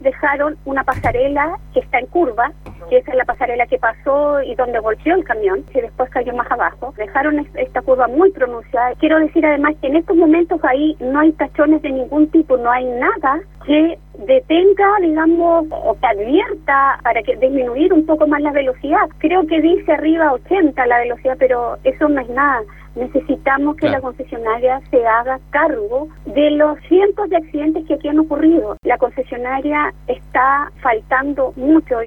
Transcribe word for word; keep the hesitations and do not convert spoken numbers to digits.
dejaron una pasarela que está en curva, que esa es la pasarela que pasó y donde golpeó el camión, que después cayó más abajo. Dejaron esta curva muy pronunciada. Quiero decir además que en estos momentos ahí no hay tachones de ningún tipo, no hay nada que detenga, digamos, o que advierta para que disminuir un poco más la velocidad. Creo que dice arriba ochenta la velocidad, pero eso no es nada. Necesitamos que claro. la concesionaria se haga cargo de los cientos de accidentes que aquí han ocurrido. La concesionaria está faltando mucho.